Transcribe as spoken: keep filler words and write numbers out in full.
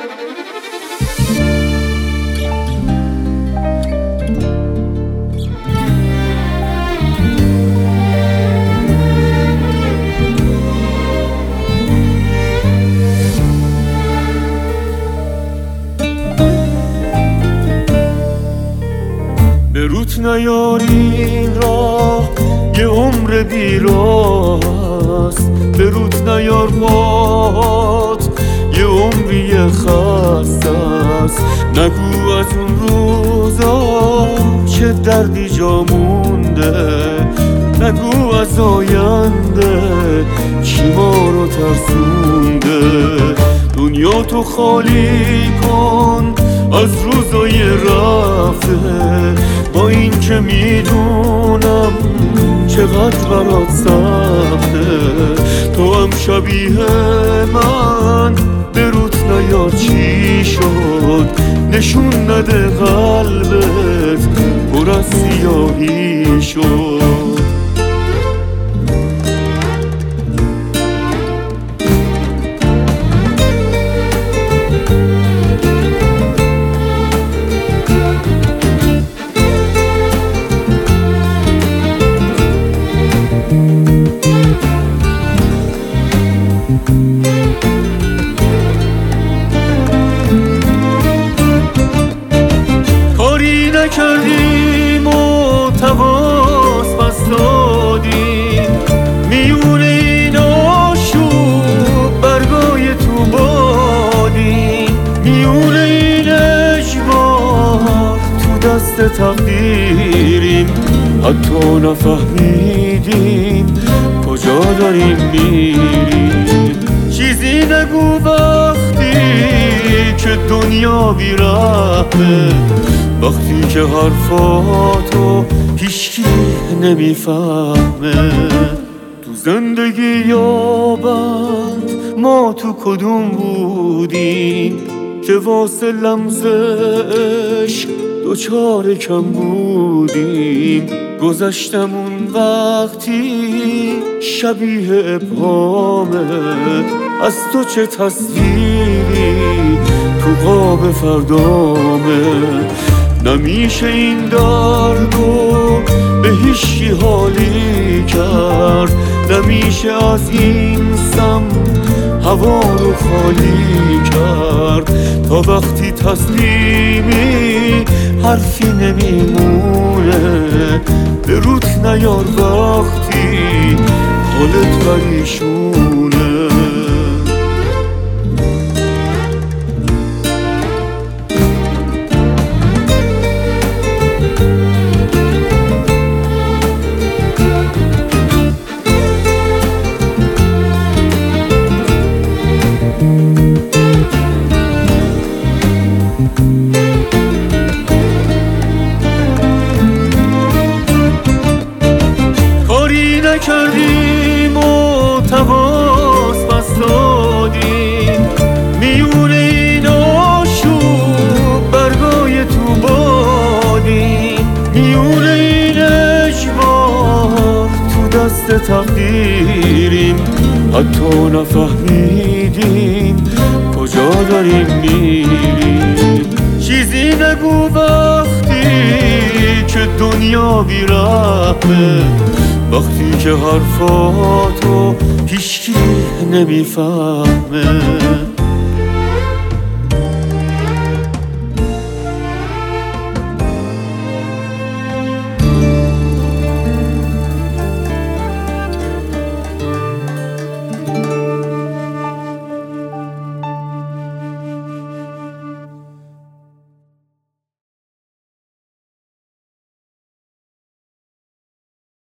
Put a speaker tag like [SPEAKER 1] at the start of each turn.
[SPEAKER 1] به روت نیارین راه یه عمر بیراست، به روت نیار باد یه عمری خسته است. نگو از اون روزا چه دردی جا مونده، نگو از آینده چی ما رو ترسونده. دنیا تو خالی کن از روزای رفته، با این که میدونم چقدر برات سخته. تو هم شبیه من به روت نیار چی شد، نشون نده قلبت پر از سیاهی شد. کاری نکردیم و تواس بس دادیم، میون این آشوب برگای تو بادیم. میون این اجبار تو دست تقدیریم، حتی نفهمیدیم کجا داریم میریم. چیزی نگو وقتی که دنیا بی‌رحمه، وقتی که حرفاتو هیچکی نمیفهمه. تو زندگی یابند ما تو کدوم بودیم که واسه لمس عشق دوچار کم بودیم. گذشتمون وقتی شبیه ابهامه، از تو چه تصویری تو قاب فردامه. نمیشه این دردو به هیچی حالی کرد، نمیشه از این سم هوا رو خالی کرد. تا وقتی تسلیمی حرفی نمیمونه، به روت نیار وقتی حالت پریشونه. کاری نکردیم و تواس بس دادیم، میون این آشوب برگای تو بادیم. میون این اجبار تو دست تقدیریم، حتی نفهمیدیم کجا داریم میریم. چیزی نگو وقتی که دنیا بی‌رحمه، وقتی که حرفاتو هیچکی نمیفهمه.